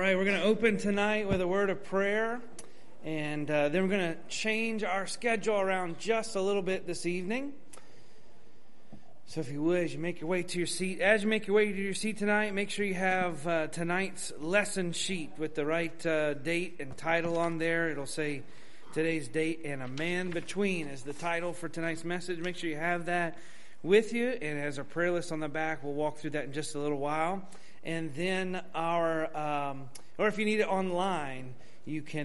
right, we're going to open tonight with a word of prayer, and then we're going to change our schedule around just a little bit this evening. So if you would, as you make your way to your seat, tonight, make sure you have tonight's lesson sheet with the right date and title on there. It'll say today's date, and A Man Between is the title for tonight's message. Make sure you have that with you, and as a prayer list on the back, we'll walk through that in just a little while. And then or if you need it online, you can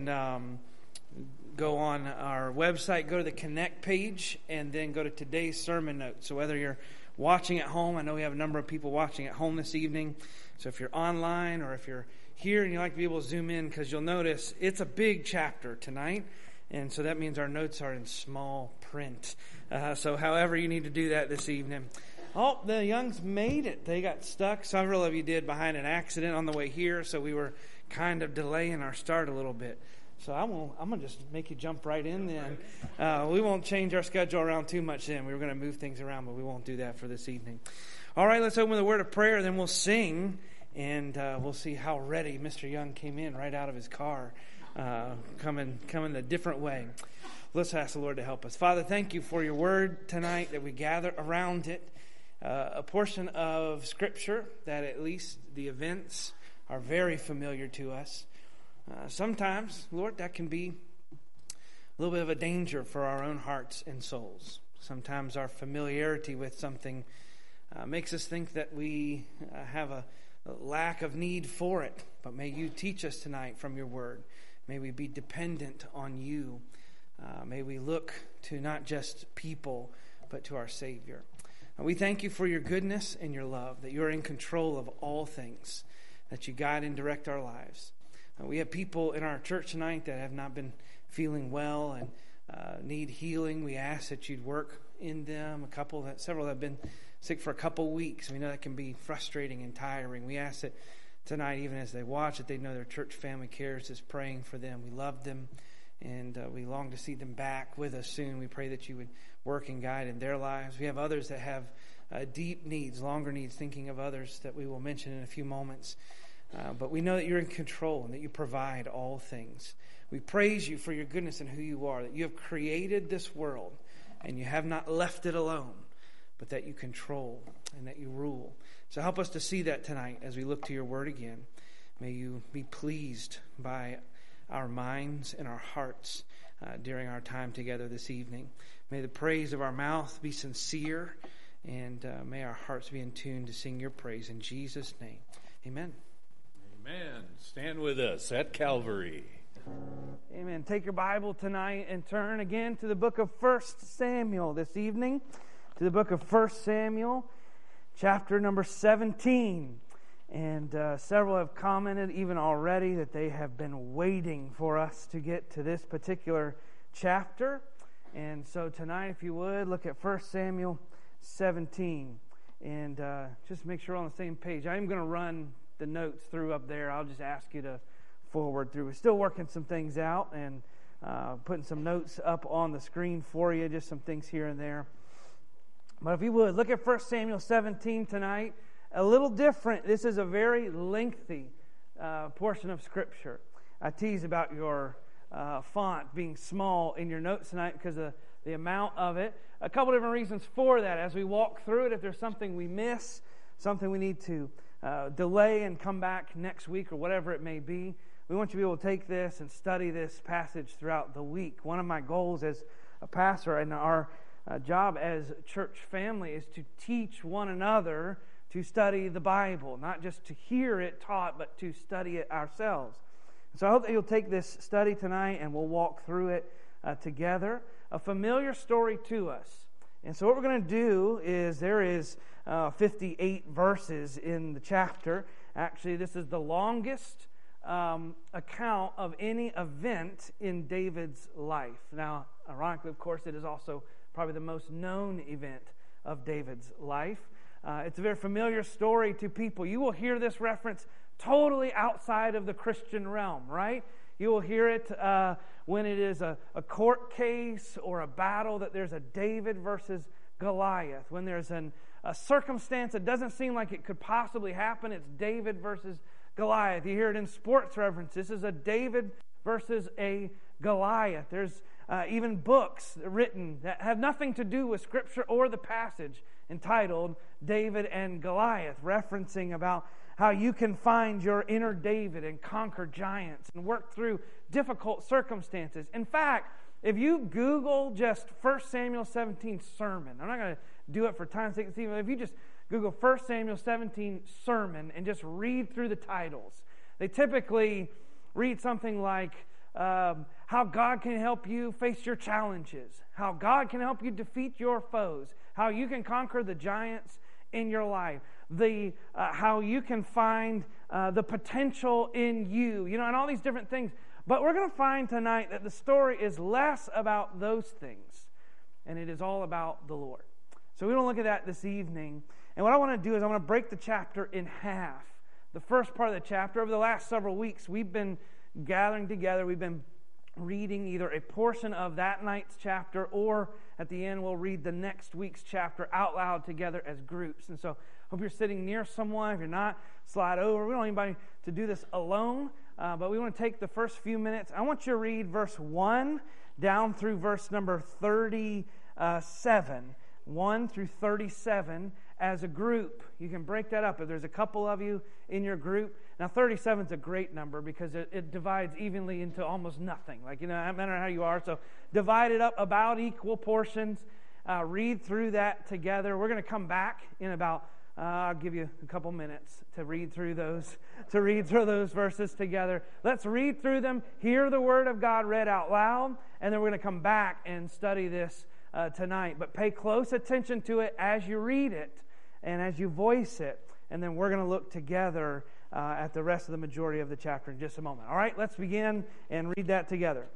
go on our website, go to the Connect page, and then go to today's sermon notes. So whether you're watching at home, I know we have a number of people watching at home this evening. So if you're online or if you're here and you like to be able to zoom in, because you'll notice it's a big chapter tonight. And so that means our notes are in small print. So however you need to do that this evening. Oh, the Youngs made it. They got stuck. Several of you did behind an accident on the way here, so we were kind of delaying our start a little bit. So I'm going to just make you jump right in then. We won't change our schedule around too much then. We were going to move things around, but we won't do that for this evening. All right, let's open with a word of prayer, then we'll sing, and we'll see how ready Mr. Young came in right out of his car, coming a different way. Let's ask the Lord to help us. Father, thank you for your word tonight, that we gather around it. A portion of Scripture that at least the events are very familiar to us. Sometimes, Lord, that can be a little bit of a danger for our own hearts and souls. Sometimes our familiarity with something makes us think that we have a lack of need for it. But may you teach us tonight from your word. May we be dependent on you. May we look to not just people, but to our Savior. We thank you for your goodness and your love, that you are in control of all things, that you guide and direct our lives. We have people in our church tonight that have not been feeling well and need healing. We ask that you'd work in them. Several have been sick for a couple weeks. We know that can be frustrating and tiring. We ask that tonight, even as they watch, that they know their church family cares, is praying for them. We love them, and we long to see them back with us soon. We pray that you would work and guide in their lives. We have others that have deep needs, longer needs, thinking of others that we will mention in a few moments. But we know that you're in control and that you provide all things. We praise you for your goodness and who you are, that you have created this world and you have not left it alone, but that you control and that you rule. So help us to see that tonight as we look to your word again. May you be pleased by our minds and our hearts during our time together this evening. May the praise of our mouth be sincere, and may our hearts be in tune to sing your praise. In Jesus' name, amen. Amen. Stand with us at Calvary. Amen. Take your Bible tonight and turn again to the book of 1 Samuel this evening. To the book of 1 Samuel, chapter number 17. And several have commented even already that they have been waiting for us to get to this particular chapter. And so tonight, if you would, look at 1 Samuel 17. And just make sure we're on the same page. I'm going to run the notes through up there. I'll just ask you to forward through. We're still working some things out and putting some notes up on the screen for you, just some things here and there. But if you would, look at 1 Samuel 17 tonight. A little different. This is a very lengthy portion of Scripture. I tease about your font being small in your notes tonight because of the amount of it. A couple different reasons for that. As we walk through it, if there's something we miss, something we need to delay and come back next week or whatever it may be, we want you to be able to take this and study this passage throughout the week. One of my goals as a pastor and our job as church family is to teach one another to study the Bible, not just to hear it taught, but to study it ourselves. So I hope that you'll take this study tonight and we'll walk through it together. A familiar story to us. And so what we're going to do is there is 58 verses in the chapter. Actually, this is the longest account of any event in David's life. Now, ironically, of course, it is also probably the most known event of David's life. It's a very familiar story to people. You will hear this reference totally outside of the Christian realm, right? You will hear it when it is a court case or a battle, that there's a David versus Goliath. When there's a circumstance that doesn't seem like it could possibly happen, it's David versus Goliath. You hear it in sports reference. This is a David versus a Goliath. There's even books written that have nothing to do with Scripture or the passage entitled David and Goliath, referencing about how you can find your inner David and conquer giants and work through difficult circumstances. In fact, if you Google just 1 Samuel 17 sermon, I'm not going to do it for time's sake, if you just Google 1 Samuel 17 sermon and just read through the titles, they typically read something like how God can help you face your challenges, how God can help you defeat your foes, how you can conquer the giants in your life, how you can find the potential in you, and all these different things. But we're going to find tonight that the story is less about those things, and it is all about the Lord. So we don't look at that this evening. And what I want to do is I want to break the chapter in half. The first part of the chapter, over the last several weeks, we've been gathering together. We've been reading either a portion of that night's chapter, or at the end we'll read the next week's chapter out loud together as groups. And so I hope you're sitting near someone. If you're not, slide over. We don't want anybody to do this alone, but we want to take the first few minutes. I want you to read verse 1 down through verse number 37. 1 through 37 as a group. You can break that up if there's a couple of you in your group. Now 37 is a great number because it divides evenly into almost nothing. No matter how you are. So divide it up about equal portions. Read through that together. We're going to come back in about I'll give you a couple minutes to read through those verses together. Let's read through them, hear the Word of God read out loud, and then we're going to come back and study this tonight. But pay close attention to it as you read it and as you voice it. And then we're going to look together at the rest of the majority of the chapter in just a moment. All right, let's begin and read that together.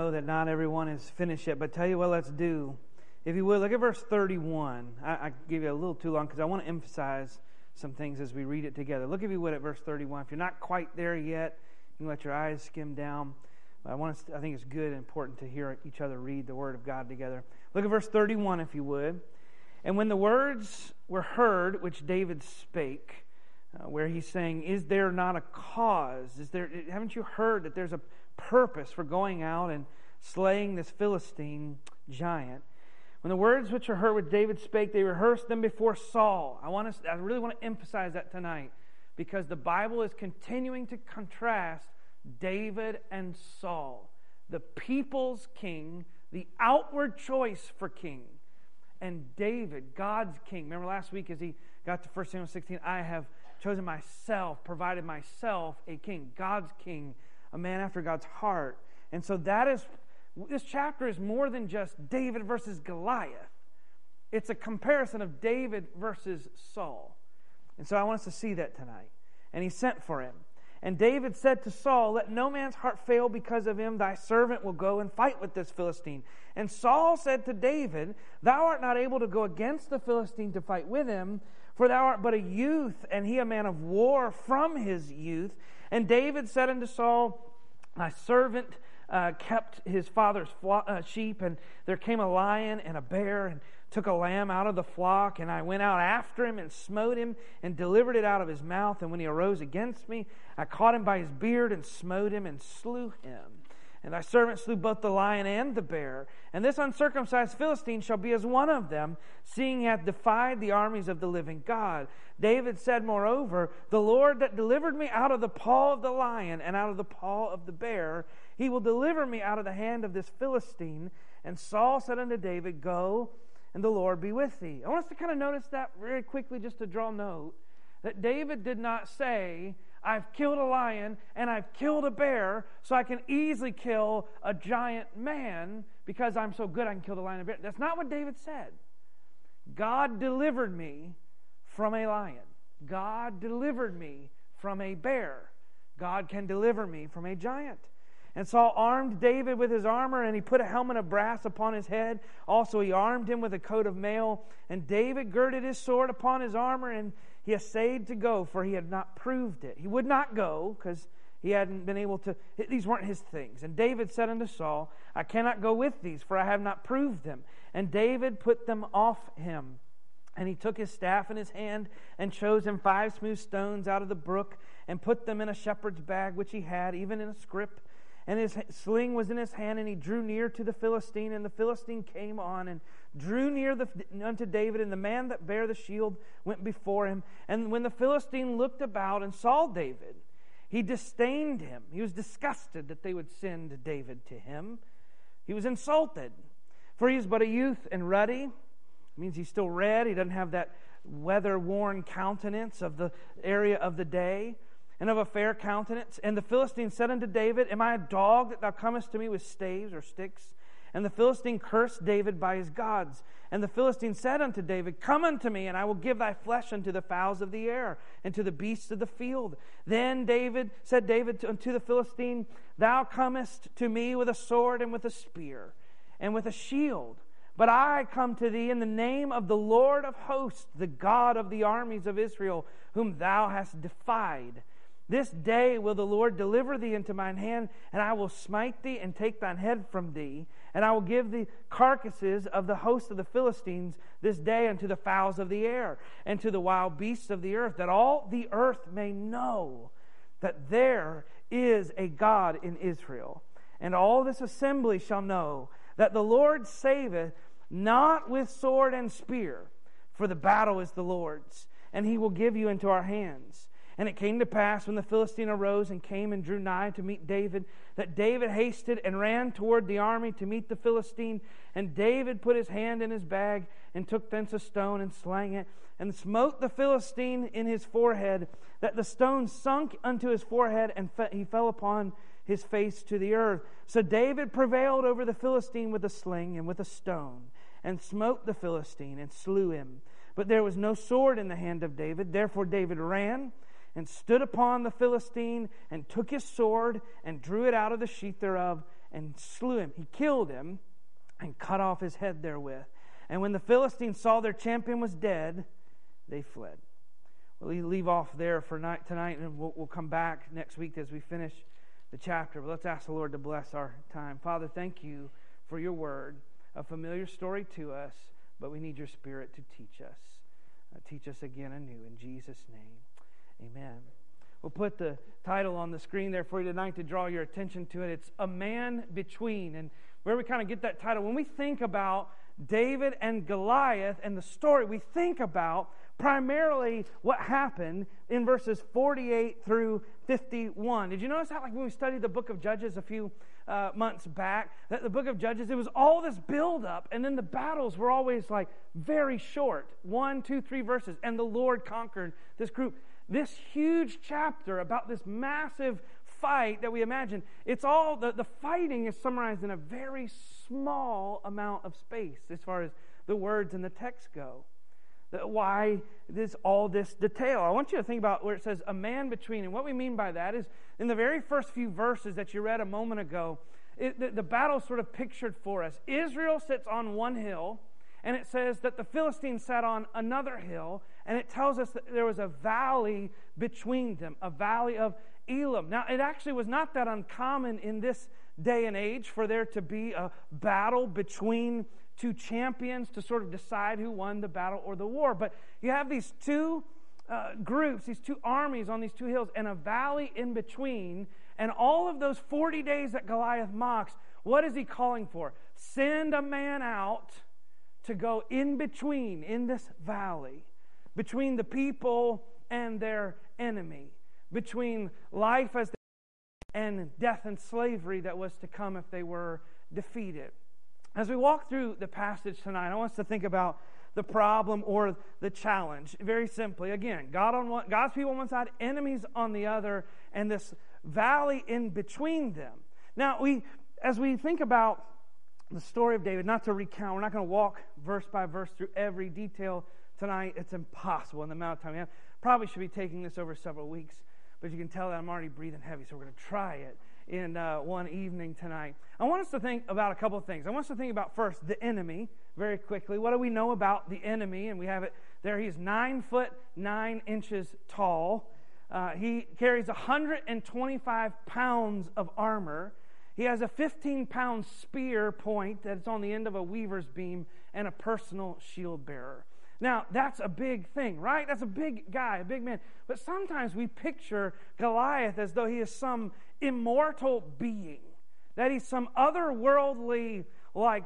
know that not everyone is finished yet, but tell you what let's do. If you would, look at verse 31. I give you a little too long because I want to emphasize some things as we read it together. Look, if you would, at verse 31. If you're not quite there yet, you can let your eyes skim down. But I think it's good and important to hear each other read the Word of God together. Look at verse 31, if you would. And when the words were heard which David spake, where he's saying, is there not a cause? Haven't you heard that there's a purpose for going out and slaying this Philistine giant? When the words which are heard which David spake, they rehearsed them before Saul. I really want to emphasize that tonight, because the Bible is continuing to contrast David and Saul, the people's king, the outward choice for king, and David, God's king. Remember last week as he got to 1 Samuel 16, I have chosen myself, provided myself a king, God's king, a man after God's heart. And so this chapter is more than just David versus Goliath. It's a comparison of David versus Saul. And so I want us to see that tonight. And he sent for him. And David said to Saul, let no man's heart fail because of him. Thy servant will go and fight with this Philistine. And Saul said to David, thou art not able to go against the Philistine to fight with him, for thou art but a youth, and he a man of war from his youth. And David said unto Saul, my servant kept his father's sheep, and there came a lion and a bear, and took a lamb out of the flock, and I went out after him and smote him and delivered it out of his mouth. And when he arose against me, I caught him by his beard and smote him and slew him. And thy servant slew both the lion and the bear. And this uncircumcised Philistine shall be as one of them, seeing he hath defied the armies of the living God. David said, moreover, the Lord that delivered me out of the paw of the lion and out of the paw of the bear, he will deliver me out of the hand of this Philistine. And Saul said unto David, go, and the Lord be with thee. I want us to kind of notice that very quickly, just to draw note, that David did not say, I've killed a lion and I've killed a bear, so I can easily kill a giant man because I'm so good I can kill the lion and bear. That's not what David said. God delivered me from a lion. God delivered me from a bear. God can deliver me from a giant. And Saul armed David with his armor, and he put a helmet of brass upon his head. Also he armed him with a coat of mail. And David girded his sword upon his armor, and he essayed to go, for he had not proved it. He would not go, because he hadn't been able to. These weren't his things. And David said unto Saul, I cannot go with these, for I have not proved them. And David put them off him. And he took his staff in his hand, and chose him 5 smooth stones out of the brook, and put them in a shepherd's bag which he had, even in a scrip. And his sling was in his hand, and he drew near to the Philistine. And the Philistine came on and drew near unto David, and the man that bare the shield went before him. And when the Philistine looked about and saw David, he disdained him. He was disgusted that they would send David to him. He was insulted, for he is but a youth and ruddy. It means he's still red. He doesn't have that weather-worn countenance of the area of the day, and of a fair countenance. And the Philistine said unto David, am I a dog that thou comest to me with staves or sticks? And the Philistine cursed David by his gods. And the Philistine said unto David, come unto me, and I will give thy flesh unto the fowls of the air, and to the beasts of the field. Then said David unto the Philistine, thou comest to me with a sword and with a spear, and with a shield. But I come to thee in the name of the Lord of hosts, the God of the armies of Israel, whom thou hast defied. This day will the Lord deliver thee into mine hand, and I will smite thee and take thine head from thee. And I will give the carcasses of the host of the Philistines this day unto the fowls of the air, and to the wild beasts of the earth, that all the earth may know that there is a God in Israel. And all this assembly shall know that the Lord saveth not with sword and spear, for the battle is the Lord's, and he will give you into our hands. And it came to pass, when the Philistine arose and came and drew nigh to meet David, that David hasted and ran toward the army to meet the Philistine. And David put his hand in his bag, and took thence a stone, and slang it, and smote the Philistine in his forehead, that the stone sunk unto his forehead, and he fell upon his face to the earth. So David prevailed over the Philistine with a sling and with a stone, and smote the Philistine, and slew him. But there was no sword in the hand of David. Therefore David ran, and stood upon the Philistine, and took his sword, and drew it out of the sheath thereof, and slew him. He killed him and cut off his head therewith. And when the Philistines saw their champion was dead, they fled. We'll leave off there for tonight, and we'll come back next week as we finish the chapter. But let's ask the Lord to bless our time. Father, thank you for your word, a familiar story to us, but we need your Spirit to teach us. Teach us again anew in Jesus' name. Amen. We'll put the title on the screen there for you tonight to draw your attention to it. It's A Man Between. And where we kind of get that title, when we think about David and Goliath and the story, we think about primarily what happened in verses 48 through 51. Did you notice how, like when we studied the book of Judges a few months back, that the book of Judges, it was all this build-up, and then the battles were always like very short, 1, 2, 3 verses, and the Lord conquered this group. This huge chapter about this massive fight that we imagine, it's all, the fighting is summarized in a very small amount of space as far as the words in the text go. Why all this detail? I want you to think about where it says a man between, and what we mean by that is in the very first few verses that you read a moment ago, the battle sort of pictured for us. Israel sits on one hill, and it says that the Philistines sat on another hill, and it tells us that there was a valley between them, a valley of Elam. Now, it actually was not that uncommon in this day and age for there to be a battle between two champions to sort of decide who won the battle or the war. But you have these two groups, these two armies on these two hills, and a valley in between. And all of those 40 days that Goliath mocks, what is he calling for? Send a man out to go in between, in this valley, between the people and their enemy, between life as and death and slavery that was to come if they were defeated. As we walk through the passage tonight, I want us to think about the problem or the challenge. Very simply, again, God's people on one side, enemies on the other, and this valley in between them. Now, as we think about the story of David, not to recount, we're not going to walk verse by verse through every detail tonight. It's impossible in the amount of time we have. Probably should be taking this over several weeks, but you can tell that I'm already breathing heavy, so we're going to try it in one evening tonight. I want us to think about a couple of things. I want us to think about first the enemy very quickly. What do we know about the enemy? And we have it there. He's 9 foot 9 inches tall. He carries 125 pounds of armor. He has a 15-pound spear point that's on the end of a weaver's beam and a personal shield bearer. Now, that's a big thing, right? That's a big guy, a big man. But sometimes we picture Goliath as though he is some immortal being, that he's some otherworldly, like,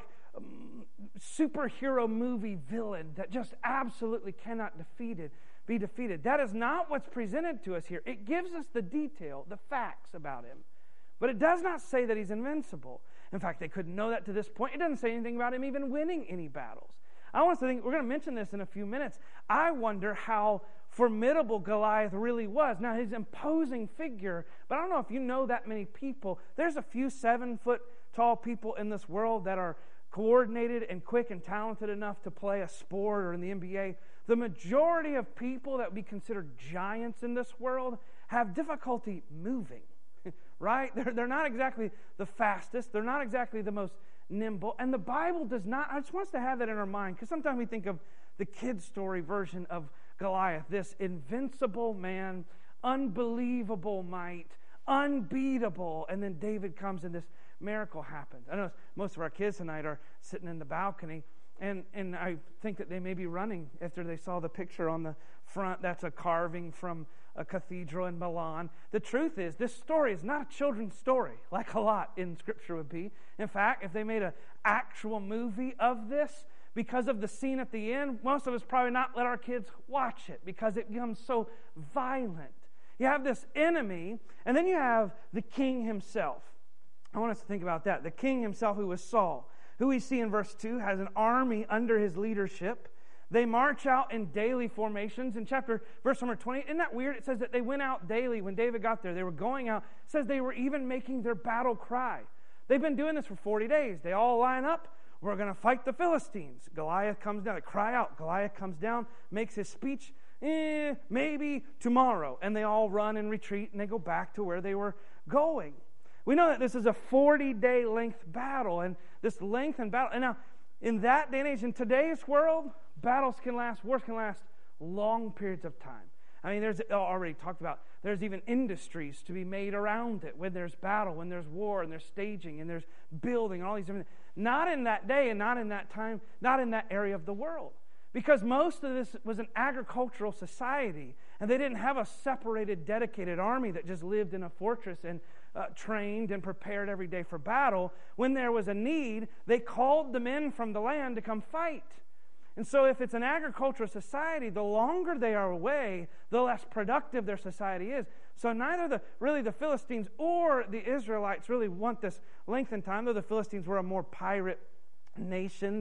superhero movie villain that just absolutely cannot be defeated. That is not what's presented to us here. It gives us the detail, the facts about him. But it does not say that he's invincible. In fact, they couldn't know that to this point. It doesn't say anything about him even winning any battles. I want us to think, we're going to mention this in a few minutes. I wonder how formidable Goliath really was. Now, his imposing figure, but I don't know if you know that many people. There's a few 7-foot-tall people in this world that are coordinated and quick and talented enough to play a sport or in the NBA. The majority of people that would be considered giants in this world have difficulty moving, right? They're not exactly the fastest. They're not exactly the most nimble. And the Bible does not, I just want us to have that in our mind, because sometimes we think of the kid's story version of Goliath, this invincible man, unbelievable might, unbeatable, and then David comes and this miracle happens. I know most of our kids tonight are sitting in the balcony, and I think that they may be running after they saw the picture on the front. That's a carving from a cathedral in Milan. The truth is, this story is not a children's story, like a lot in Scripture would be. In fact, if they made an actual movie of this, because of the scene at the end, most of us probably not let our kids watch it because it becomes so violent. You have this enemy, and then you have the king himself. I want us to think about that. The king himself, who was Saul, who we see in verse 2, has an army under his leadership. They march out in daily formations. In verse number 20, isn't that weird? It says that they went out daily. When David got there, they were going out. It says they were even making their battle cry. They've been doing this for 40 days. They all line up. We're going to fight the Philistines. Goliath comes down. They cry out. Goliath comes down, makes his speech, maybe tomorrow. And they all run and retreat, and they go back to where they were going. We know that this is a 40-day length battle, and this length and battle. And now, in that day and age, in today's world, battles can last, wars can last long periods of time. I mean, there's already talked about, there's even industries to be made around it when there's battle, when there's war, and there's staging, and there's building, and all these different things. Not in that day and not in that time, not in that area of the world. Because most of this was an agricultural society, and they didn't have a separated, dedicated army that just lived in a fortress and trained and prepared every day for battle. When there was a need, they called the men from the land to come fight. And so if it's an agricultural society, the longer they are away, the less productive their society is. So neither the Philistines or the Israelites really want this lengthened time, though the Philistines were a more pirate nation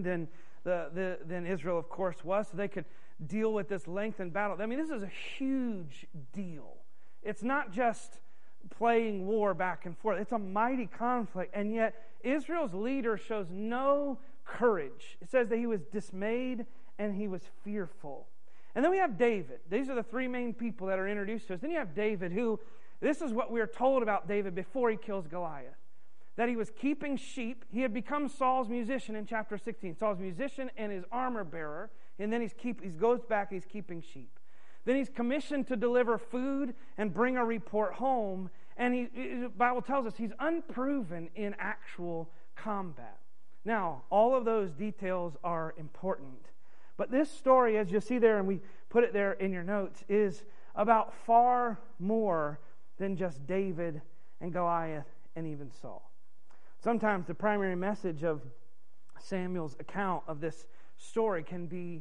than Israel, of course, was, so they could deal with this lengthened battle. I mean, this is a huge deal. It's not just playing war back and forth. It's a mighty conflict, and yet Israel's leader shows no courage. It says that he was dismayed and he was fearful. And then we have David. These are the three main people that are introduced to us. Then you have David, who, this is what we're told about David before he kills Goliath. That he was keeping sheep. He had become Saul's musician in chapter 16. Saul's musician and his armor bearer. And then he goes back and he's keeping sheep. Then he's commissioned to deliver food and bring a report home. And the Bible tells us he's unproven in actual combat. Now, all of those details are important. But this story, as you see there, and we put it there in your notes, is about far more than just David and Goliath and even Saul. Sometimes the primary message of Samuel's account of this story can be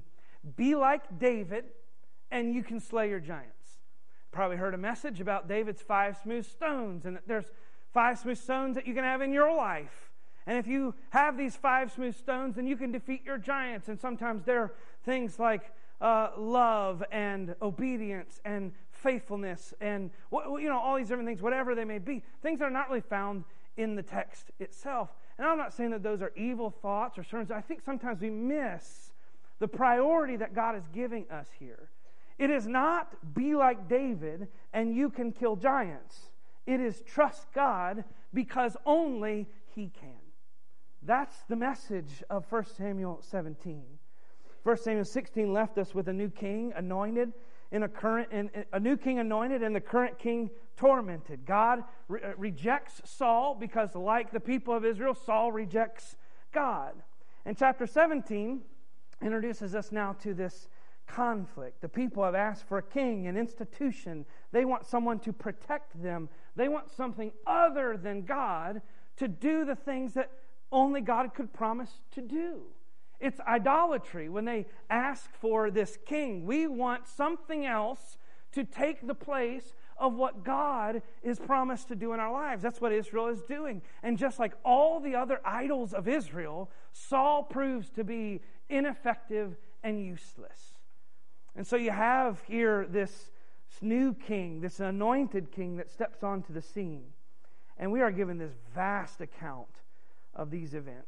like David and you can slay your giants. Probably heard a message about David's 5 smooth stones, and that there's 5 smooth stones that you can have in your life. And if you have these 5 smooth stones, then you can defeat your giants. And sometimes they're things like love and obedience and faithfulness and all these different things, whatever they may be. Things that are not really found in the text itself. And I'm not saying that those are evil thoughts or concerns. I think sometimes we miss the priority that God is giving us here. It is not be like David and you can kill giants. It is trust God because only He can. That's the message of 1 Samuel 17. 1 Samuel 16 left us with a new king anointed and a new king anointed and the current king tormented. God rejects Saul because, like the people of Israel, Saul rejects God. And chapter 17 introduces us now to this conflict. The people have asked for a king, an institution. They want someone to protect them. They want something other than God to do the things that only God could promise to do. It's idolatry when they ask for this king. We want something else to take the place of what God is promised to do in our lives. That's what Israel is doing. And just like all the other idols of Israel, Saul proves to be ineffective and useless. And so you have here this new king, this anointed king that steps onto the scene. And we are given this vast account of these events.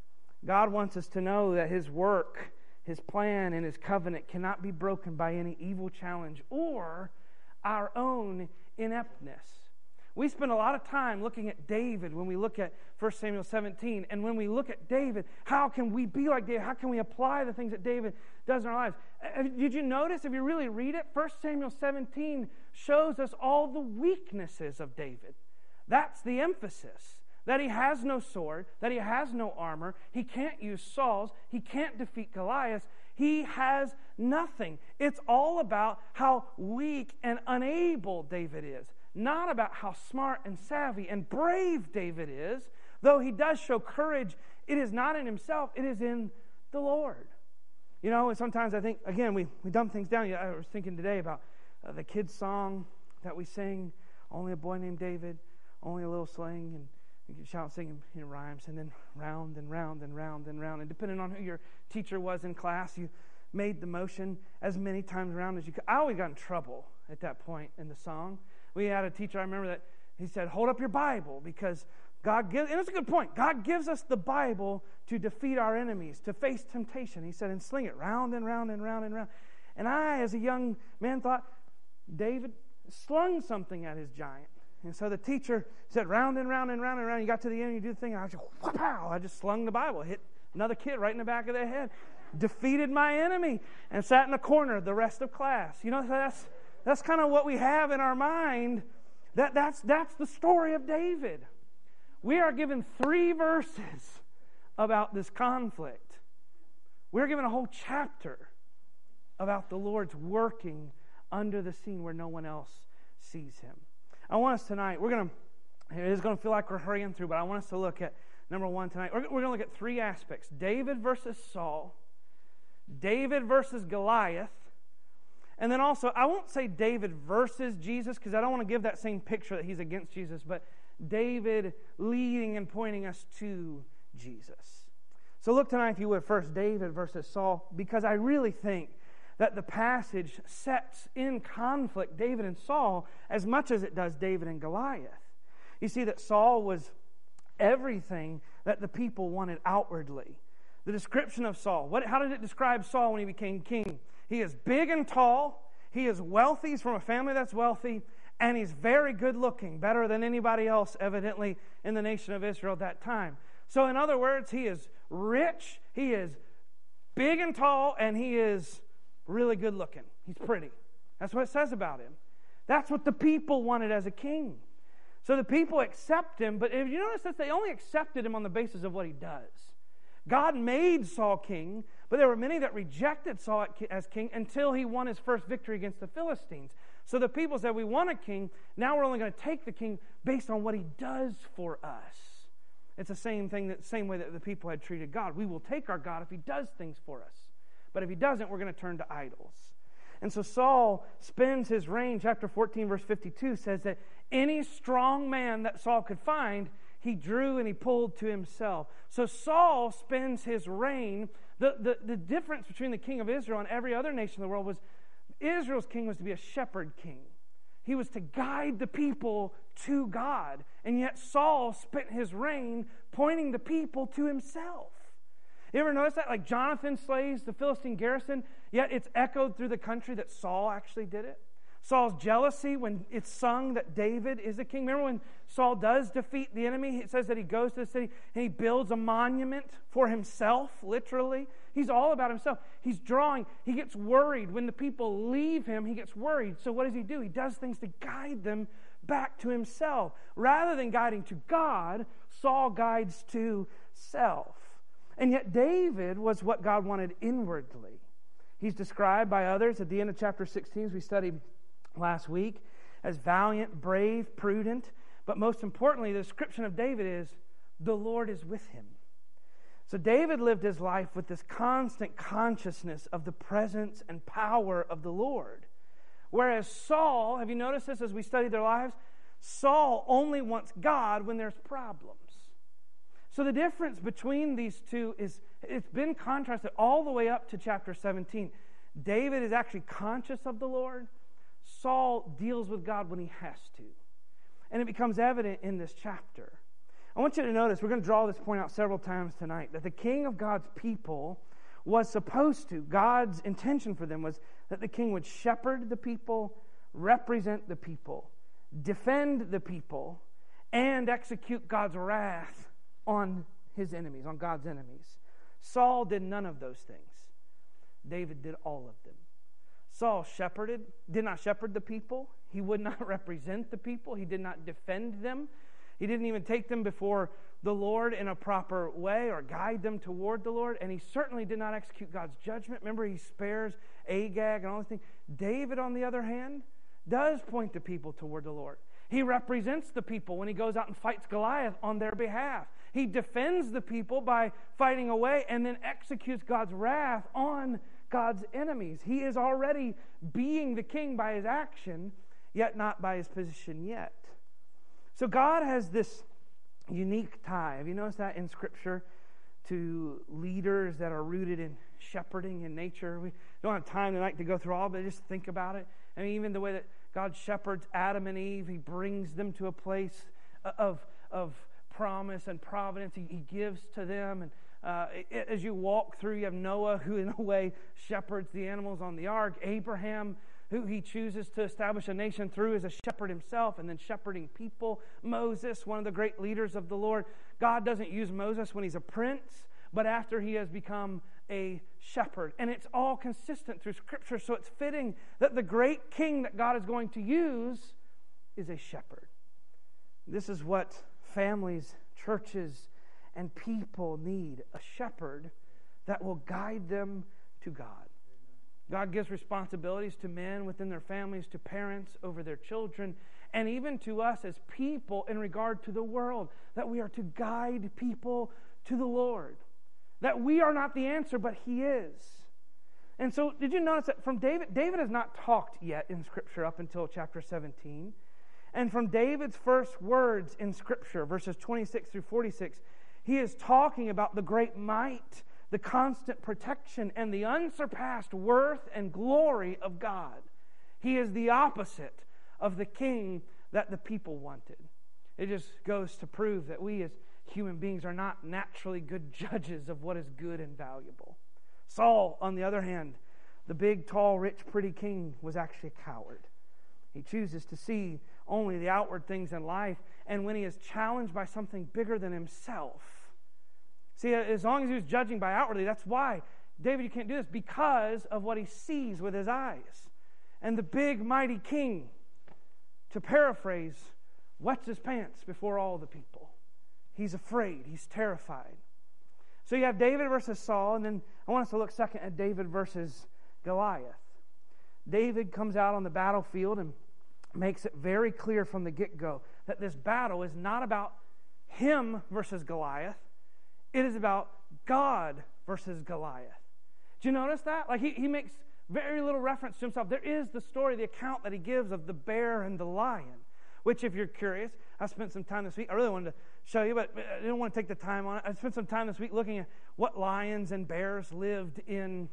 God wants us to know that His work, His plan, and His covenant cannot be broken by any evil challenge or our own ineptness. We spend a lot of time looking at David when we look at 1 Samuel 17. And when we look at David, how can we be like David? How can we apply the things that David does in our lives? Did you notice, if you really read it, 1 Samuel 17 shows us all the weaknesses of David. That's the emphasis. That he has no sword, that he has no armor, he can't use Saul's, he can't defeat Goliath, he has nothing. It's all about how weak and unable David is, not about how smart and savvy and brave David is. Though he does show courage, it is not in himself, it is in the Lord. And sometimes I think, again, we dumb things down. I was thinking today about the kids' song that we sing, Only a Boy Named David, Only a Little Sling, and you can shout, sing in rhymes, and then round and round and round and round. And depending on who your teacher was in class, you made the motion as many times around as you could. I always got in trouble at that point in the song. We had a teacher, I remember, that he said, hold up your Bible, because God gives, and it's a good point, God gives us the Bible to defeat our enemies, to face temptation. He said, and sling it round and round and round and round. And I, as a young man, thought David slung something at his giant. And so the teacher said, round and round and round and round. You got to the end, you do the thing, and I just, wha-pow! I just slung the Bible, hit another kid right in the back of the head, defeated my enemy, and sat in the corner the rest of class. You know, that's kind of what we have in our mind. That's the story of David. We are given 3 verses about this conflict. We're given a whole chapter about the Lord's working under the scene where no one else sees him. I want us tonight, it is going to feel like we're hurrying through, but I want us to look at, number 1 tonight, we're going to look at 3 aspects. David versus Saul, David versus Goliath, and then also, I won't say David versus Jesus, because I don't want to give that same picture that he's against Jesus, but David leading and pointing us to Jesus. So look tonight, if you would, first David versus Saul, because I really think that the passage sets in conflict David and Saul as much as it does David and Goliath. You see that Saul was everything that the people wanted outwardly. The description of Saul, how did it describe Saul when he became king? He is big and tall, he is wealthy, he's from a family that's wealthy, and he's very good looking, better than anybody else evidently in the nation of Israel at that time. So in other words, he is rich, he is big and tall, and he is really good looking. He's pretty. That's what it says about him. That's what the people wanted as a king. So the people accept him, but if you notice that they only accepted him on the basis of what he does. God made Saul king, but there were many that rejected Saul as king until he won his first victory against the Philistines. So the people said, we want a king, now we're only going to take the king based on what he does for us. It's the same way that the people had treated God. We will take our God if he does things for us. But if he doesn't, we're going to turn to idols. And so Saul spends his reign, chapter 14, verse 52, says that any strong man that Saul could find, he drew and he pulled to himself. So Saul spends his reign. The difference between the king of Israel and every other nation in the world was Israel's king was to be a shepherd king. He was to guide the people to God. And yet Saul spent his reign pointing the people to himself. You ever notice that? Like Jonathan slays the Philistine garrison, yet it's echoed through the country that Saul actually did it. Saul's jealousy when it's sung that David is the king. Remember when Saul does defeat the enemy? It says that he goes to the city and he builds a monument for himself, literally. He's all about himself. He gets worried. When the people leave him, he gets worried. So what does he do? He does things to guide them back to himself. Rather than guiding to God, Saul guides to self. And yet David was what God wanted inwardly. He's described by others at the end of chapter 16, as we studied last week, as valiant, brave, prudent. But most importantly, the description of David is, the Lord is with him. So David lived his life with this constant consciousness of the presence and power of the Lord. Whereas Saul, have you noticed this as we study their lives? Saul only wants God when there's problems. So the difference between these two is, it's been contrasted all the way up to chapter 17. David is actually conscious of the Lord. Saul deals with God when he has to. And it becomes evident in this chapter. I want you to notice, we're going to draw this point out several times tonight, that the king of God's people was supposed to, God's intention for them was that the king would shepherd the people, represent the people, defend the people, and execute God's wrath on his enemies, on God's enemies. Saul did none of those things. David did all of them. Saul did not shepherd the people. He would not represent the people. He did not defend them. He didn't even take them before the Lord in a proper way or guide them toward the Lord. And he certainly did not execute God's judgment. Remember, he spares Agag and all these things. David, on the other hand, does point the people toward the Lord. He represents the people when he goes out and fights Goliath on their behalf. He defends the people by fighting away and then executes God's wrath on God's enemies. He is already being the king by his action, yet not by his position yet. So God has this unique tie. Have you noticed that in Scripture? To leaders that are rooted in shepherding in nature. We don't have time tonight to go through all, but just think about it. I mean, even the way that God shepherds Adam and Eve, he brings them to a place of promise and providence. He gives to them. And as you walk through, you have Noah, who in a way shepherds the animals on the ark. Abraham, who he chooses to establish a nation through, is a shepherd himself and then shepherding people. Moses, one of the great leaders of the Lord, God doesn't use Moses when he's a prince, but after he has become a shepherd. And it's all consistent through Scripture, so it's fitting that the great king that God is going to use is a shepherd. This is what families, churches, and people need, a shepherd that will guide them to God. God gives responsibilities to men within their families, to parents over their children, and even to us as people in regard to the world, that we are to guide people to the Lord. That we are not the answer, but He is. And so, did you notice that from David has not talked yet in Scripture up until chapter 17. And from David's first words in Scripture, verses 26 through 46, he is talking about the great might, the constant protection, and the unsurpassed worth and glory of God. He is the opposite of the king that the people wanted. It just goes to prove that we as human beings are not naturally good judges of what is good and valuable. Saul, on the other hand, the big, tall, rich, pretty king, was actually a coward. He chooses to see only the outward things in life, and when he is challenged by something bigger than himself. See, as long as he was judging by outwardly, that's why, David, you can't do this, because of what he sees with his eyes. And the big, mighty king, to paraphrase, wets his pants before all the people. He's afraid. He's terrified. So you have David versus Saul, and then I want us to look second at David versus Goliath. David comes out on the battlefield and makes it very clear from the get-go that this battle is not about him versus Goliath. It is about God versus Goliath. Do you notice that? Like he makes very little reference to himself. There is the story, the account that he gives of the bear and the lion, which, if you're curious, I spent some time this week. I really wanted to show you, but I didn't want to take the time on it. I spent some time this week looking at what lions and bears lived in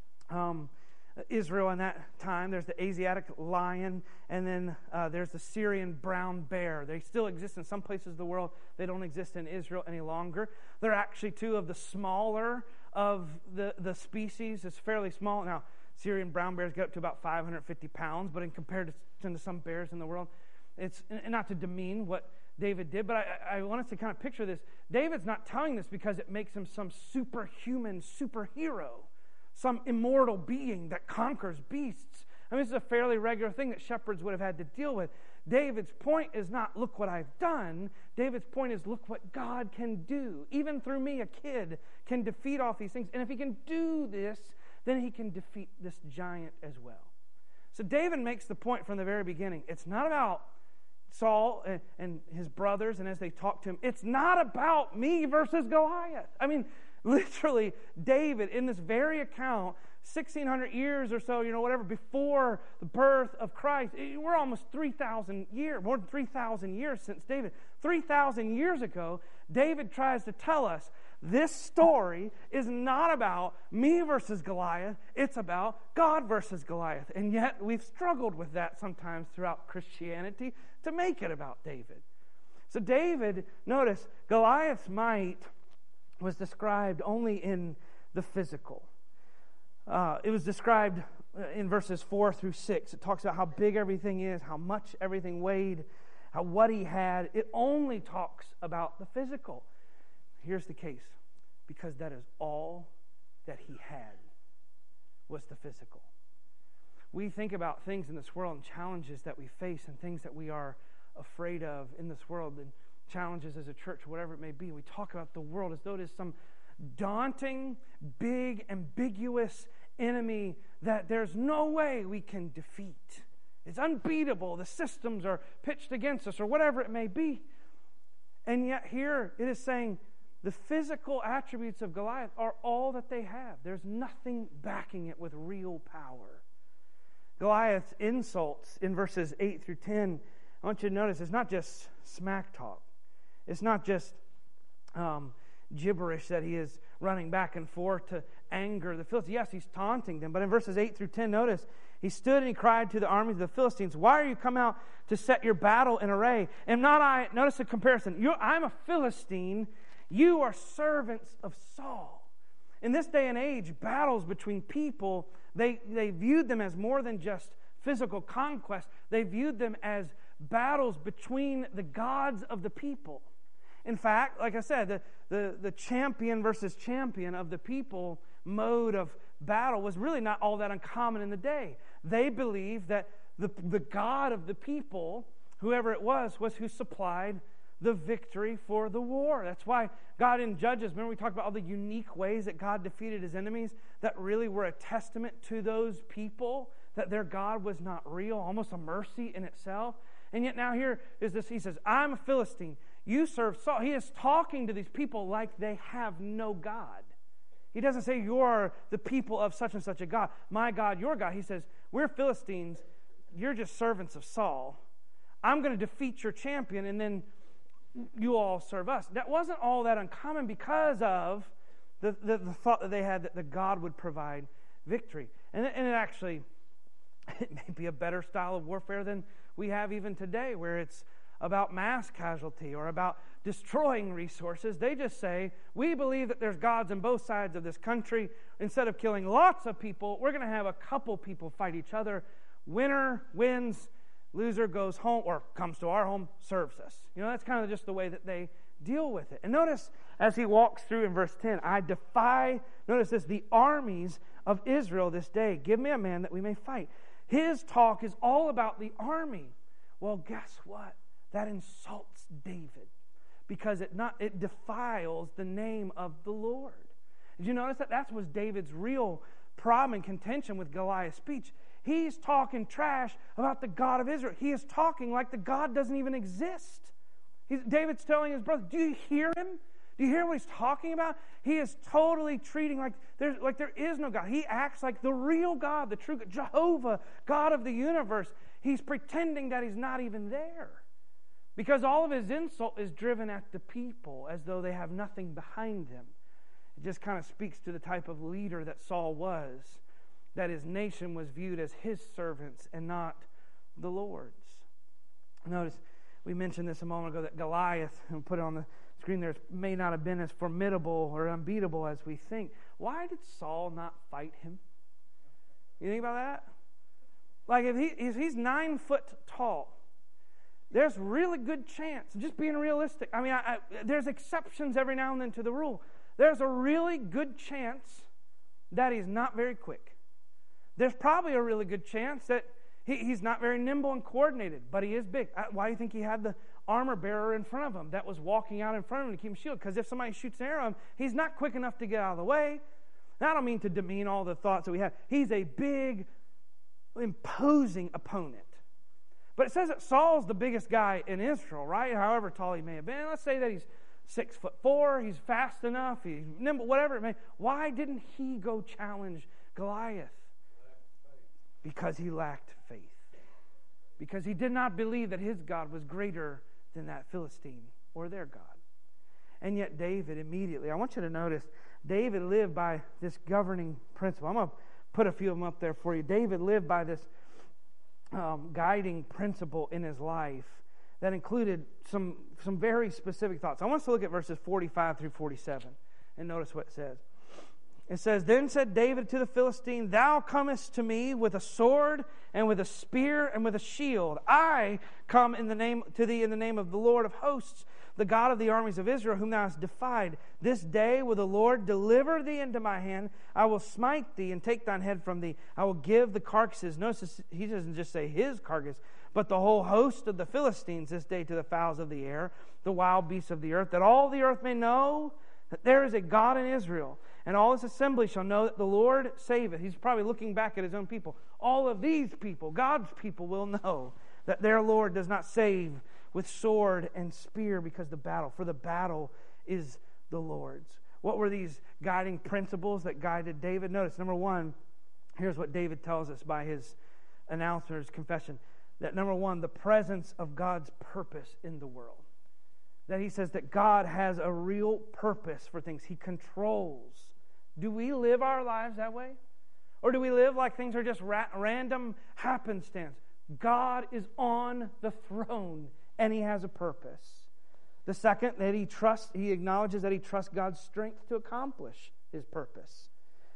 Israel in that time. There's the Asiatic lion, and then there's the Syrian brown bear. They still exist in some places of the world. They don't exist in Israel any longer. They're actually two of the smaller of the species. It's fairly small. Now, Syrian brown bears get up to about 550 pounds, but in compared to some bears in the world, it's not to demean what David did, but I want us to kind of picture this. David's not telling this because it makes him some superhuman superhero, some immortal being that conquers beasts. I mean, this is a fairly regular thing that shepherds would have had to deal with. David's point is not, look what I've done. David's point is, look what God can do. Even through me, a kid can defeat all these things. And if he can do this, then he can defeat this giant as well. So David makes the point from the very beginning. It's not about Saul and his brothers, and as they talk to him, it's not about me versus Goliath. I mean, literally, David, in this very account, 1,600 years or so, whatever, before the birth of Christ, we're almost 3,000 years, more than 3,000 years since David. 3,000 years ago, David tries to tell us this story is not about me versus Goliath, it's about God versus Goliath. And yet, we've struggled with that sometimes throughout Christianity to make it about David. So David, notice, Goliath's might was described only in the physical. It was described in verses 4 through 6. It talks about how big everything is, how much everything weighed, what he had. It only talks about the physical. Here's the case. Because that is all that he had was the physical. We think about things in this world and challenges that we face and things that we are afraid of in this world and challenges as a church, whatever it may be. We talk about the world as though it is some daunting, big, ambiguous enemy that there's no way we can defeat. It's unbeatable. The systems are pitched against us or whatever it may be. And yet here it is saying the physical attributes of Goliath are all that they have. There's nothing backing it with real power. Goliath's insults in verses 8 through 10, I want you to notice, it's not just smack talk. It's not just gibberish that he is running back and forth to anger the Philistines. Yes, he's taunting them, but in verses 8 through 10, notice, he stood and he cried to the armies of the Philistines, why are you come out to set your battle in array? Am not I, notice the comparison, I'm a Philistine, you are servants of Saul. In this day and age, battles between people, they viewed them as more than just physical conquest. They viewed them as battles between the gods of the people. In fact, like I said, the champion versus champion of the people mode of battle was really not all that uncommon in the day. They believed that the God of the people, whoever it was who supplied the victory for the war. That's why God in Judges, remember we talked about all the unique ways that God defeated his enemies that really were a testament to those people, that their God was not real, almost a mercy in itself. And yet now here is this, he says, I'm a Philistine, you serve Saul. He is talking to these people like they have no God. He doesn't say you're the people of such and such a God, my God, your God. He says, we're Philistines, you're just servants of Saul. I'm going to defeat your champion and then you all serve us. That wasn't all that uncommon because of the thought that they had that the God would provide victory. And it actually, it may be a better style of warfare than we have even today, where it's about mass casualty or about destroying resources. They just say, we believe that there's gods on both sides of this country. Instead of killing lots of people, we're going to have a couple people fight each other. Winner wins, loser goes home or comes to our home, serves us. That's kind of just the way that they deal with it. And notice as he walks through in verse 10, I defy, notice this, the armies of Israel this day. Give me a man that we may fight. His talk is all about the army. Well, guess what? That insults David because it defiles the name of the Lord. Did you notice that was David's real problem and contention with Goliath's speech? He's talking trash about the God of Israel. He is talking like the God doesn't even exist. David's telling his brother, do you hear him? Do you hear what he's talking about? He is totally treating like there is no God. He acts like the real God, the true God, Jehovah, God of the universe. He's pretending that he's not even there. Because all of his insult is driven at the people as though they have nothing behind them. It just kind of speaks to the type of leader that Saul was, that his nation was viewed as his servants and not the Lord's. Notice, we mentioned this a moment ago, that Goliath, and put it on the screen there, may not have been as formidable or unbeatable as we think. Why did Saul not fight him? You think about that? Like if he's 9 foot tall, there's really good chance, just being realistic. I mean, there's exceptions every now and then to the rule. There's a really good chance that he's not very quick. There's probably a really good chance that he's not very nimble and coordinated, but he is big. Why do you think he had the armor bearer in front of him that was walking out in front of him to keep him shielded? Because if somebody shoots an arrow at him, he's not quick enough to get out of the way. Now, I don't mean to demean all the thoughts that we have. He's a big, imposing opponent. But it says that Saul's the biggest guy in Israel, right? However tall he may have been. Let's say that he's 6'4", he's fast enough, he's nimble, whatever it may. Why didn't he go challenge Goliath? Because he lacked faith. Because he did not believe that his God was greater than that Philistine or their God. And yet David immediately, I want you to notice, David lived by this governing principle. I'm going to put a few of them up there for you. David lived by this guiding principle in his life that included some very specific thoughts. I want us to look at verses 45 through 47 and notice what it says. It says, Then said David to the Philistine, Thou comest to me with a sword and with a spear and with a shield. I come to thee in the name of the Lord of hosts, the God of the armies of Israel, whom thou hast defied. This day will the Lord deliver thee into my hand. I will smite thee and take thine head from thee. I will give the carcasses. Notice he doesn't just say his carcass, but the whole host of the Philistines this day to the fowls of the air, the wild beasts of the earth, that all the earth may know that there is a God in Israel. And all this assembly shall know that the Lord saveth. He's probably looking back at his own people. All of these people, God's people, will know that their Lord does not save with sword and spear for the battle is the Lord's. What were these guiding principles that guided David? Notice, number one, here's what David tells us by his announcement, his confession. That number one, the presence of God's purpose in the world. That he says that God has a real purpose for things. He controls. Do we live our lives that way? Or do we live like things are just random happenstance? God is on the throne and he has a purpose. The second, that he acknowledges that he trusts God's strength to accomplish his purpose.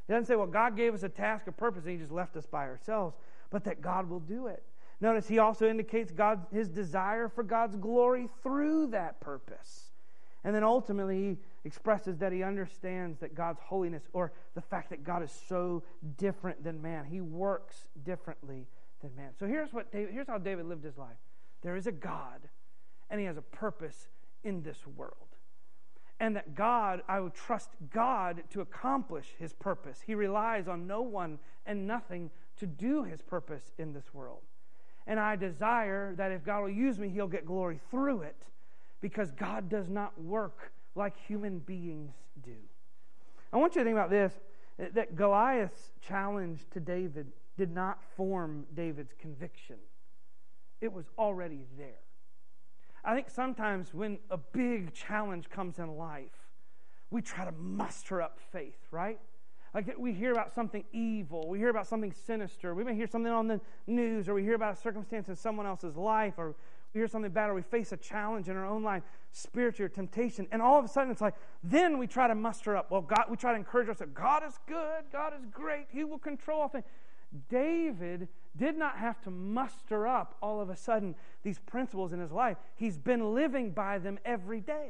He doesn't say, well, God gave us a task, a purpose, and He just left us by ourselves, but that God will do it. Notice He also indicates His desire for God's glory through that purpose. And then ultimately He expresses that He understands that God's holiness, or the fact that God is so different than man. He works differently than man. So here's how David lived his life. There is a God, and He has a purpose in this world. And that God, I would trust God to accomplish His purpose. He relies on no one and nothing to do His purpose in this world. And I desire that if God will use me, He'll get glory through it, because God does not work like human beings do. I want you to think about this, that Goliath's challenge to David did not form David's conviction. It was already there. I think sometimes when a big challenge comes in life, we try to muster up faith, right? Like we hear about something evil, we hear about something sinister, we may hear something on the news, or we hear about a circumstance in someone else's life, or we hear something bad, or we face a challenge in our own life, spiritual or temptation, and all of a sudden it's like, then we try to muster up, well, God, we try to encourage ourselves, God is good, God is great, He will control all things. David did not have to muster up all of a sudden these principles in his life. He's been living by them every day.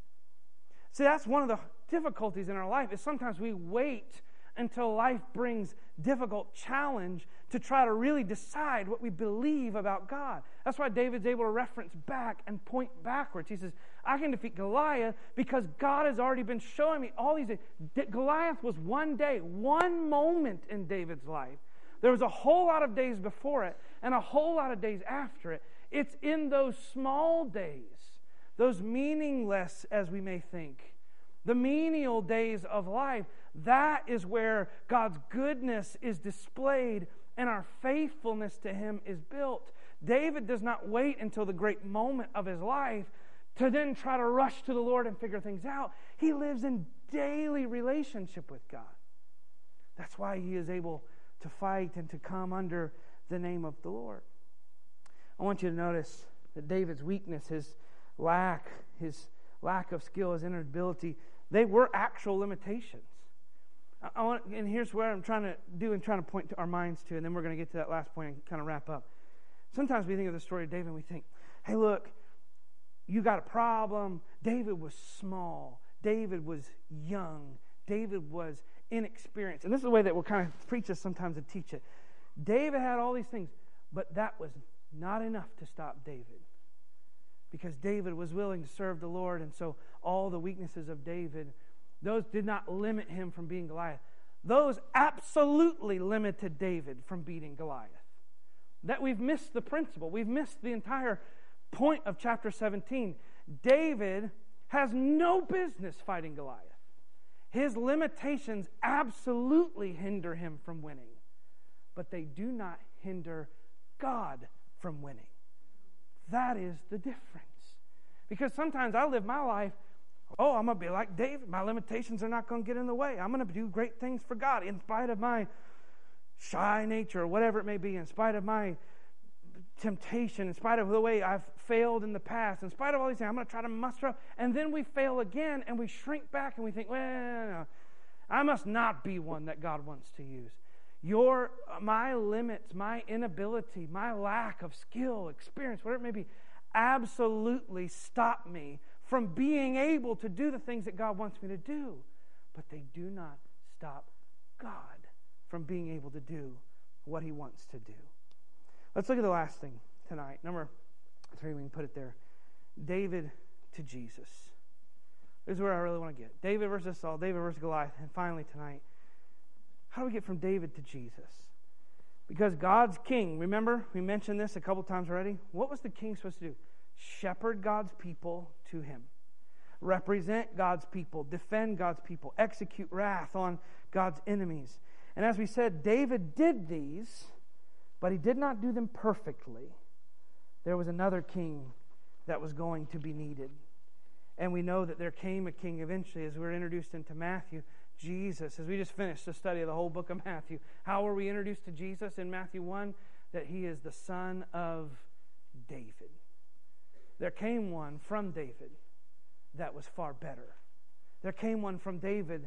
See, that's one of the difficulties in our life, is sometimes we wait until life brings difficult challenge to try to really decide what we believe about God. That's why David's able to reference back and point backwards. He says, I can defeat Goliath because God has already been showing me all these things. Goliath was one day, one moment in David's life. There was a whole lot of days before it and a whole lot of days after it. It's in those small days, those meaningless, as we may think, the menial days of life, that is where God's goodness is displayed and our faithfulness to Him is built. David does not wait until the great moment of his life to then try to rush to the Lord and figure things out. He lives in daily relationship with God. That's why he is able to fight and to come under the name of the Lord. I want you to notice that David's weakness, his lack of skill, his inability, they were actual limitations. And here's where I'm trying to point to our minds to, and then we're going to get to that last point and kind of wrap up. Sometimes we think of the story of David and we think, hey, look, you got a problem. David was small. David was young. David was inexperienced. And this is the way that we'll kind of preach this sometimes and teach it. David had all these things, but that was not enough to stop David. Because David was willing to serve the Lord, and so all the weaknesses of David, those did not limit him from beating Goliath. Those absolutely limited David from beating Goliath. That we've missed the principle. We've missed the entire point of chapter 17. David has no business fighting Goliath. His limitations absolutely hinder him from winning, but they do not hinder God from winning. That is the difference. Because sometimes I live my life, I'm going to be like David. My limitations are not going to get in the way. I'm going to do great things for God in spite of my shy nature or whatever it may be, in spite of my temptation, in spite of the way I've failed in the past, in spite of all these things. I'm going to try to muster up. And then we fail again and we shrink back and we think, well, no, I must not be one that God wants to use. My limits, my inability, my lack of skill, experience, whatever it may be, absolutely stop me from being able to do the things that God wants me to do. But they do not stop God from being able to do what He wants to do. Let's look at the last thing tonight. Number 3, we can put it there. David to Jesus. This is where I really want to get. David versus Saul, David versus Goliath. And finally tonight, how do we get from David to Jesus? Because God's king, remember, we mentioned this a couple times already. What was the king supposed to do? Shepherd God's people to Him. Represent God's people. Defend God's people. Execute wrath on God's enemies. And as we said, David did these, but he did not do them perfectly. There was another king that was going to be needed. And we know that there came a king eventually as we were introduced into Matthew. Jesus, as we just finished the study of the whole book of Matthew. How were we introduced to Jesus in Matthew 1? That He is the son of David. There came one from David that was far better. There came one from David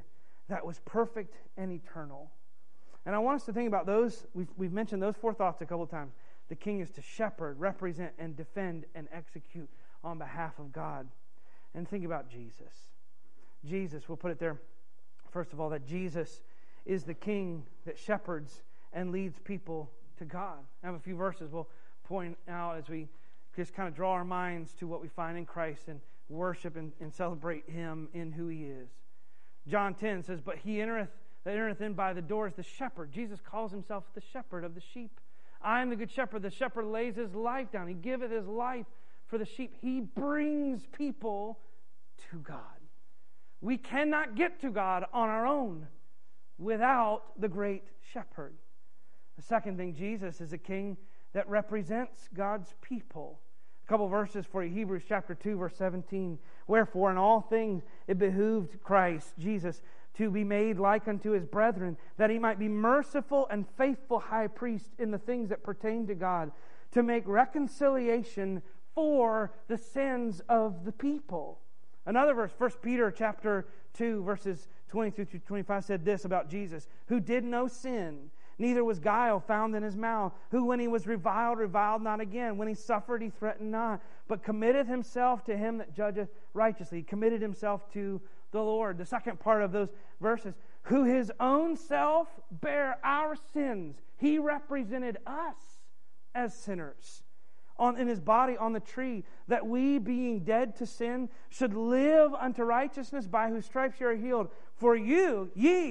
that was perfect and eternal. And I want us to think about those. We've mentioned those four thoughts a couple of times. The king is to shepherd, represent, and defend and execute on behalf of God. And think about Jesus. Jesus, we'll put it there, first of all, that Jesus is the king that shepherds and leads people to God. I have a few verses we'll point out as we just kind of draw our minds to what we find in Christ and worship and celebrate Him in who He is. John 10 says, "But he that entereth in by the door is the shepherd." Jesus calls Himself the shepherd of the sheep. "I am the good shepherd. The shepherd lays his life down. He giveth his life for the sheep." He brings people to God. We cannot get to God on our own without the great shepherd. The second thing, Jesus is a king that represents God's people. A couple verses for you. Hebrews chapter 2, verse 17. "Wherefore in all things it behooved Christ, Jesus, to be made like unto His brethren, that He might be merciful and faithful high priest in the things that pertain to God, to make reconciliation for the sins of the people." Another verse, 1 Peter chapter 2, verses 20 through 25 said this about Jesus, "Who did no sin, neither was guile found in His mouth, who when He was reviled not again. When He suffered, He threatened not, but committed Himself to Him that judgeth righteously." He committed Himself to the Lord. The second part of those verses, "Who His own self bare our sins." He represented us as sinners in His body on the tree, that we, being dead to sin, should live unto righteousness, by whose stripes ye are healed. For you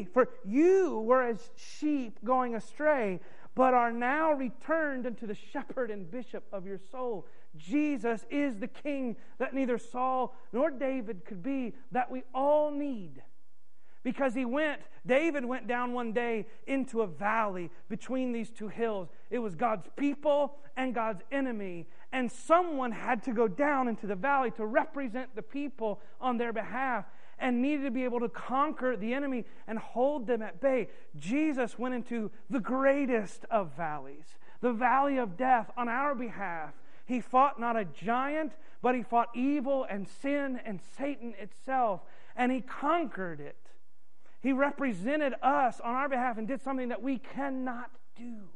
were as sheep going astray, but are now returned unto the shepherd and bishop of your soul. Jesus is the king that neither Saul nor David could be, that we all need. Because David went down one day into a valley between these two hills. It was God's people and God's enemy. And someone had to go down into the valley to represent the people on their behalf and needed to be able to conquer the enemy and hold them at bay. Jesus went into the greatest of valleys, the valley of death, on our behalf. He fought not a giant, but He fought evil and sin and Satan itself, and He conquered it. He represented us on our behalf and did something that we cannot do.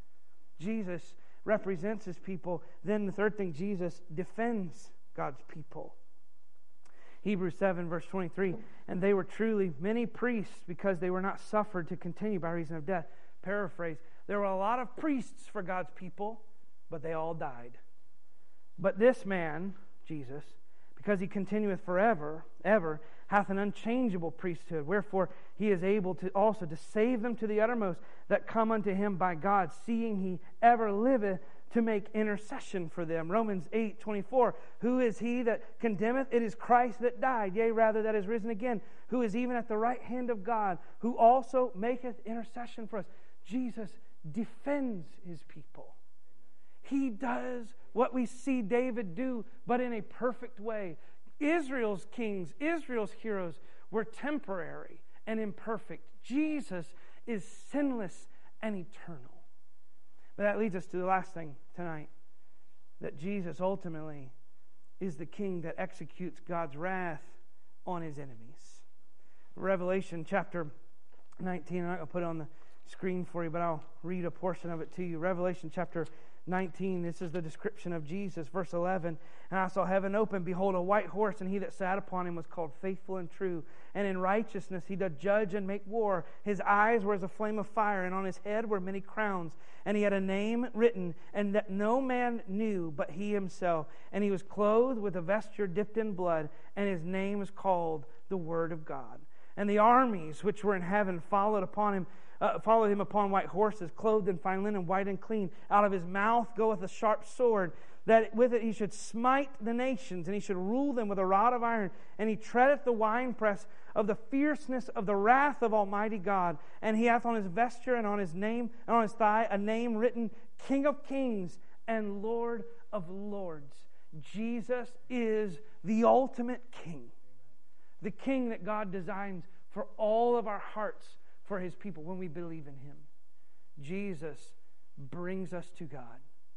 Jesus represents His people. Then the third thing, Jesus defends God's people. Hebrews 7, verse 23, "And they were truly many priests, because they were not suffered to continue by reason of death." Paraphrase, there were a lot of priests for God's people, but they all died. "But this man," Jesus, "because He continueth forever, ever, hath an unchangeable priesthood. Wherefore He is able to also to save them to the uttermost that come unto Him by God, seeing He ever liveth to make intercession for them." Romans 8:24, "Who is He that condemneth? It is Christ that died, yea, rather that is risen again, who is even at the right hand of God, who also maketh intercession for us." Jesus defends His people. He does what we see David do, but in a perfect way. Israel's kings, Israel's heroes were temporary and imperfect. Jesus is sinless and eternal. But that leads us to the last thing tonight, that Jesus ultimately is the king that executes God's wrath on His enemies. Revelation chapter 19, I'm not going to put it on the screen for you, but I'll read a portion of it to you. Revelation chapter 19, this is the description of Jesus. Verse 11, "And I saw heaven open, behold a white horse, and He that sat upon him was called Faithful and True. And in righteousness He doth judge and make war. His eyes were as a flame of fire, and on His head were many crowns. And He had a name written, and that no man knew but He Himself. And He was clothed with a vesture dipped in blood, and His name is called the Word of God. And the armies which were in heaven followed Him upon white horses, clothed in fine linen, white and clean. Out of His mouth goeth a sharp sword, that with it He should smite the nations, and He should rule them with a rod of iron. And He treadeth the winepress of the fierceness of the wrath of Almighty God. And He hath on His vesture and on His name and on His thigh a name written, King of Kings and Lord of Lords." Jesus is the ultimate king. The king that God designs for all of our hearts, for His people when we believe in Him. Jesus brings us to God.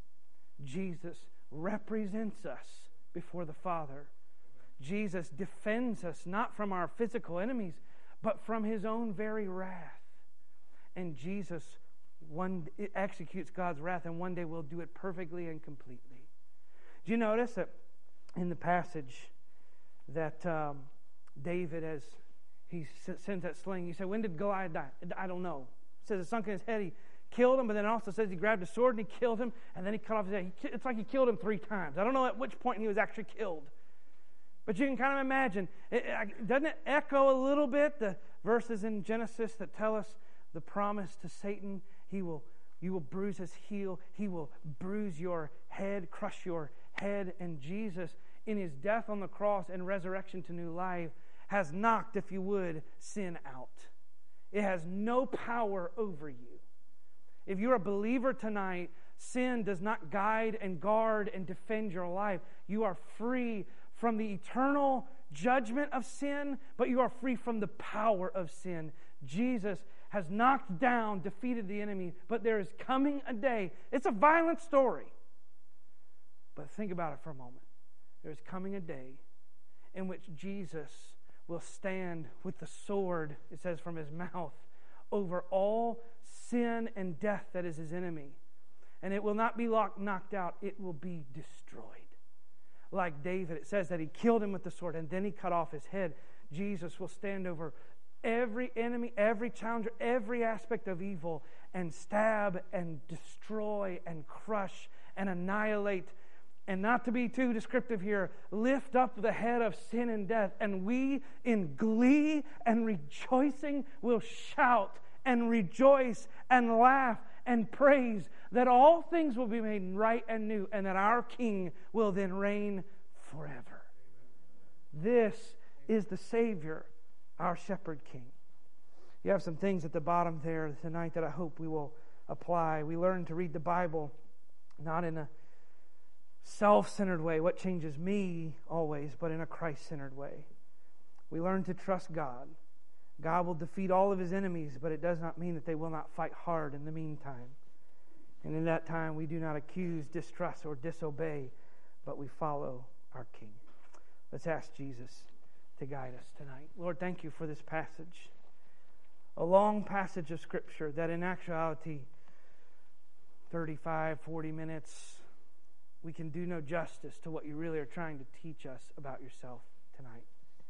Jesus represents us before the Father. Jesus defends us not from our physical enemies, but from His own very wrath. And Jesus executes God's wrath, and one day will do it perfectly and completely. Do you notice that in the passage that David, as he sends that sling, you say, when did Goliath die? I don't know. It says it sunk in his head, he killed him, but then it also says he grabbed a sword and he killed him, and then he cut off his head. It's like he killed him 3 times. I don't know at which point he was actually killed. But you can kind of imagine, doesn't it echo a little bit the verses in Genesis that tell us the promise to Satan, you will bruise his heel, he will bruise your head, crush your head. And Jesus, in His death on the cross and resurrection to new life, has knocked, if you would, sin out. It has no power over you. If you're a believer tonight, sin does not guide and guard and defend your life. You are free from the eternal judgment of sin, but you are free from the power of sin. Jesus has knocked down, defeated the enemy, but there is coming a day. It's a violent story. But think about it for a moment. There is coming a day in which Jesus will stand with the sword, it says, from His mouth, over all sin and death that is His enemy. And it will not be knocked out, it will be destroyed. Like David, it says that he killed him with the sword and then he cut off his head. Jesus will stand over every enemy, every challenger, every aspect of evil, and stab and destroy and crush and annihilate. And not to be too descriptive here, lift up the head of sin and death. And we, in glee and rejoicing, will shout and rejoice and laugh and praise that all things will be made right and new, and that our King will then reign forever. This is the Savior, our Shepherd King. You have some things at the bottom there tonight that I hope we will apply. We learn to read the Bible not in a self-centered way, what changes me always, but in a Christ-centered way. We learn to trust God. God will defeat all of His enemies, but it does not mean that they will not fight hard in the meantime. And in that time, we do not accuse, distrust, or disobey, but we follow our King. Let's ask Jesus to guide us tonight. Lord, thank You for this passage. A long passage of Scripture that in actuality, 35, 40 minutes, we can do no justice to what You really are trying to teach us about Yourself tonight.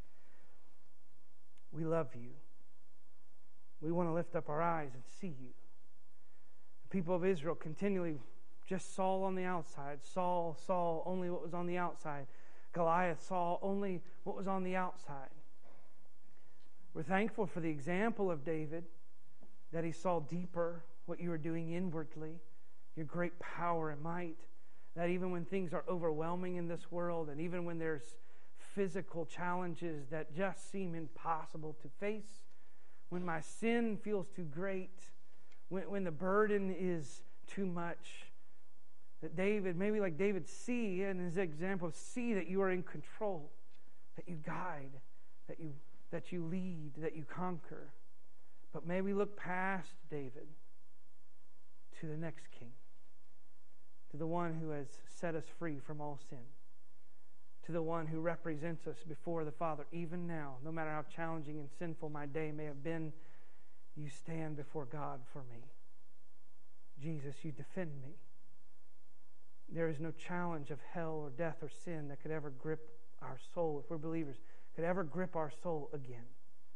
We love You. We want to lift up our eyes and see You. The people of Israel continually just Saul on the outside. Saul, only what was on the outside. Goliath saw only what was on the outside. We're thankful for the example of David, that he saw deeper what You were doing inwardly, Your great power and might, that even when things are overwhelming in this world, and even when there's physical challenges that just seem impossible to face, when my sin feels too great, when the burden is too much, that David, maybe like David, see, in his example, see that You are in control, that You guide, that you lead, that You conquer. But may we look past David to the next King, to the one who has set us free from all sin, to the one who represents us before the Father. Even now, no matter how challenging and sinful my day may have been, You stand before God for me. Jesus, You defend me. There is no challenge of hell or death or sin that could ever grip our soul, if we're believers, could ever grip our soul again.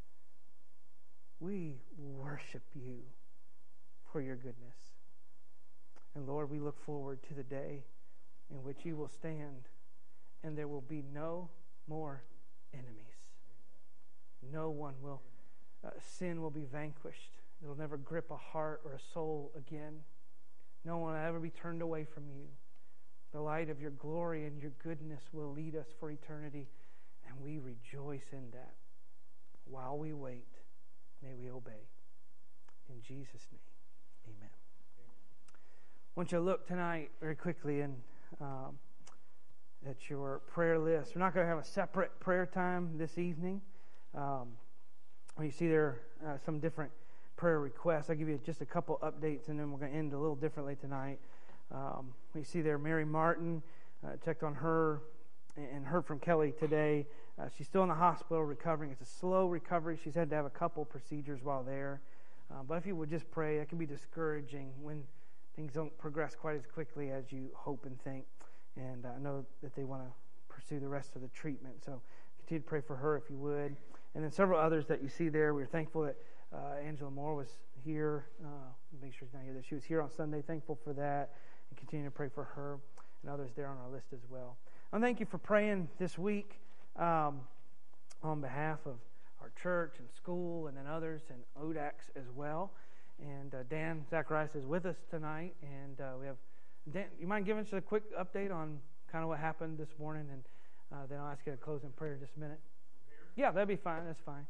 We worship You for Your goodness. And Lord, we look forward to the day in which You will stand and there will be no more enemies. No one will, sin will be vanquished. It will never grip a heart or a soul again. No one will ever be turned away from You. The light of Your glory and Your goodness will lead us for eternity, and we rejoice in that. While we wait, may we obey. In Jesus' name, amen. I want you to look tonight very quickly at your prayer list. We're not going to have a separate prayer time this evening. You see there are some different prayer requests. I'll give you just a couple updates, and then we're going to end a little differently tonight. You see there Mary Martin, checked on her and heard from Kelly today. She's still in the hospital recovering. It's a slow recovery. She's had to have a couple procedures while there. But if you would just pray, it can be discouraging when things don't progress quite as quickly as you hope and think. And I know that they want to pursue the rest of the treatment. So continue to pray for her if you would. And then several others that you see there. We're thankful that Angela Moore was here. Make sure she's not here. That she was here on Sunday. Thankful for that. And continue to pray for her and others there on our list as well. And thank you for praying this week on behalf of our church and school and then others and ODAX as well. And Dan Zacharias is with us tonight. And we have Dan. You mind giving us a quick update on kind of what happened this morning? And then I'll ask you to close in prayer in just a minute. Yeah, that'd be fine. That's fine.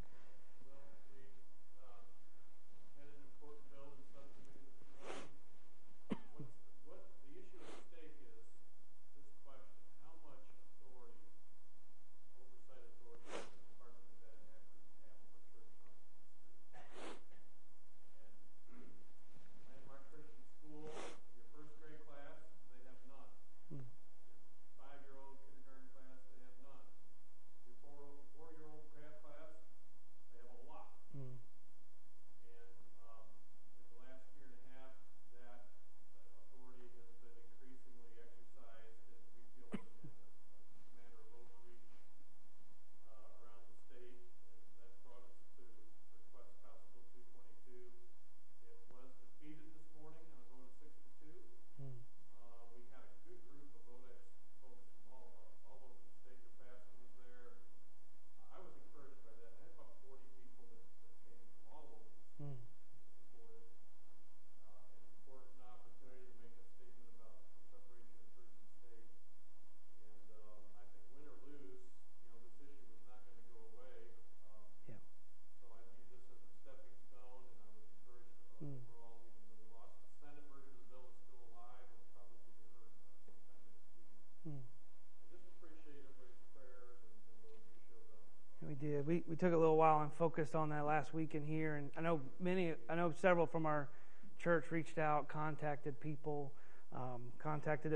We took a little while and focused on that last week in here, and I know several from our church reached out, contacted the people. If I could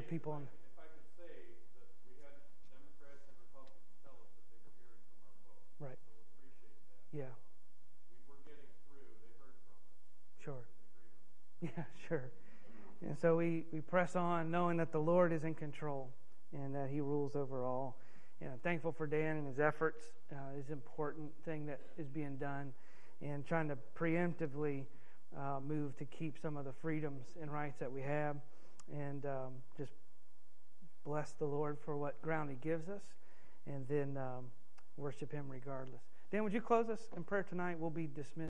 say that we had Democrats and Republicans tell us that they were hearing from our folks. Right. So we appreciate that. Yeah. We were getting through. They heard from us. Sure. Yeah, sure. And so we press on knowing that the Lord is in control and that He rules over all. Thankful for Dan and his efforts. His important thing that is being done, and trying to preemptively move to keep some of the freedoms and rights that we have, and just bless the Lord for what ground He gives us, and then worship Him regardless. Dan, would you close us in prayer tonight? We'll be dismissed.